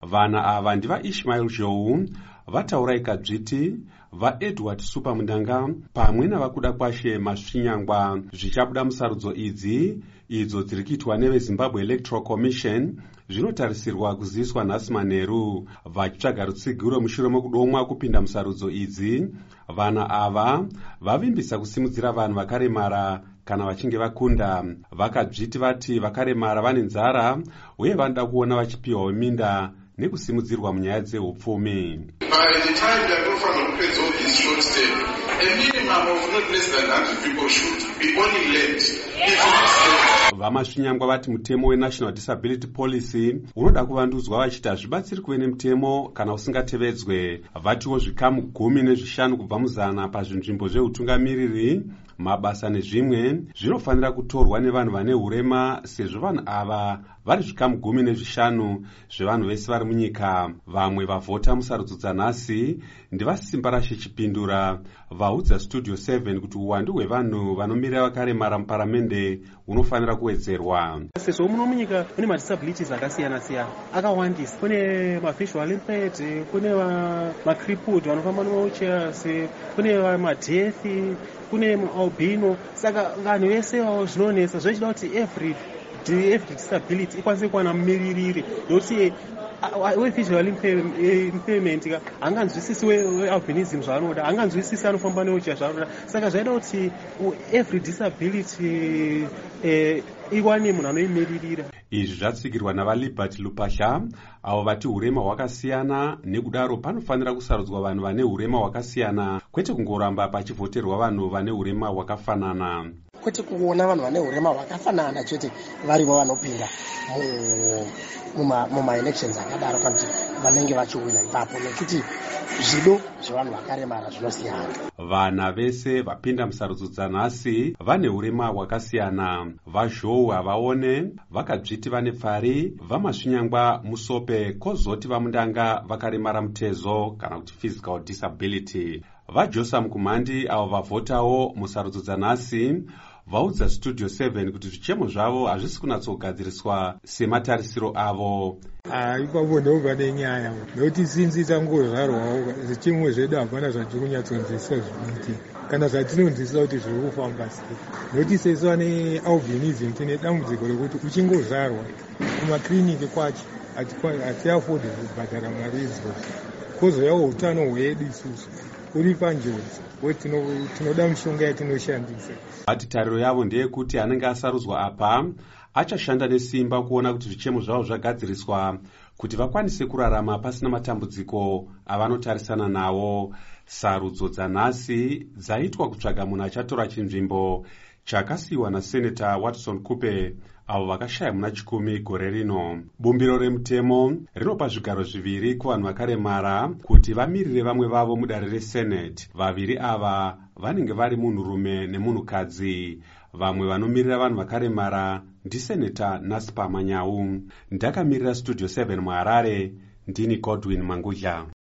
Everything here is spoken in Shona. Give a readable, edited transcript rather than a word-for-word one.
Vana ava ndiva Ishmael Jou, vataura ikadzviti, vaEdward Supamundanga pamwe navakuda kwashe Masvinyangwa. Zvichabuda musarudzo idzi, idzo dziri kuitwa neveZimbabwe Electoral Commission, zvinotarisirwa kuziviswa nhasi manheru. Vachitsvaga rutsigiro mushure mokudomwa kupinda musarudzo idzi, vana ava vavimbisa kusimudzira vanhu vakaremara kana vachinge vakunda. Vakadzviti vati vakaremara vane nzara uye vanoda kuona vachipiwawo minda nekusimudzirwa munyaya dzeupfumi. Vamasvinyangwa vati mutemo weNational Disability Policy unoda kuvandudzwa vachiti hazvibatsiri kuve nemutemo kana usingatevedzwe. Vatiwo zvikamu 15 kubva muzana pazvinzvimbo zveutungamiriri, mabasa nezvimwe zvinofanira kutorwa nevanhu vane urema, sezvo vanhu ava vari zvikamu 15 zvevanhu vese vari munyika. Vamwe vavhota musarudzo dzanhasi ndivasimba rashe Chipindura vaudza Studio 7 kuti uwandu hwevanhu vanomirira vakaremara muparamende hunofanira kuwedzerwa. Sezvo muno munyika kune madisabilities akasiyana-siyana akawandisa. Kune mavisual impaired, kune macrippled vanofamba nemawheelchairs, kune madeaf, kune albino. Saka vanhu vese zvinonesa zvochida kuti every disability ikwanise kuwana mumiririri, nokuti visual impairment hanganzwisisi wealbinism zvaanoda, hanganzwisisi anofamba newheelchair zvaanoda. Saka zvaida kuti every disability iwane munhu anoimiririra. Izvi zvatsigirwa navaLiberty Lupahla avo vati urema hwakasiyana, nekudaro panofanira kusarudzwa vanhu vane urema hwakasiyana, kwete kungoramba pachivhoterwa vanhu vane urema hwakafanana. Kwete kuona vanhu vane urema hwakafanana chete varimo vanopinda muma-elections akadaro kana kuti vanenge vachiwina ipapo, nekuti zvido zvevanhu vakaremara zvinosiyana. Vana vese vapinda musarudzo dzanhasi vane urema hwakasiyana. VaZhou havaone vakadzviti vane pfari, vaMasvinyangwa Musope, kozoti vaMundanga vakaremara mutezo kana kuti physical disability. VaJosa Mukumandi avo vavhotawo musarudzo dzanhasi vaudza Studio 7 kuti zvichemo zvavo hazvisi kunatsogadziriswa sematarisiro avo. Ipapo ndobva nenyaya, nokuti sinzi tangozvarwawo zvichemo zvedu hapana zvatiri kunyatsonzwisisa zvinoitika kana zvatinonzwisisa kuti zviri kufamba sei. Nokuti sesu vane albinism tine dambudziko rekuti uchingozvarwa kumakiriniki kwacho hatiafodi kubhadhara mari idzodzo. Kozouyawo utano hwedu isusu uri panjodzi, tinoda mishonga yatinoshandisa. Ati tariro yavo ndeyekuti anenge asarudzwa apa achashanda nesimba kuona kuti zvichemo zvavo zvagadziriswa kuti vakwanise kurarama pasina matambudziko avanotarisana nawo. Sarudzo dzanhasi dzaitwa kutsvaga munhu achatora chinzvimbo chakasiyiwa naSenator Watson Kupe avo vakashaya muna 10 gore rino. Bumbiro remutemo rinopa zvigaro 2 kuvanhu vakaremara kuti vamirire vamwe vavo mudare reSenate. 2 ava vanenge vari munhurume nemunhukadzi. Vamwe vanomirira vanhu vakaremara ndiSenator Naspers Manyau. Ndakamirira Studio 7 muHarare, ndini Godwin Mangudla.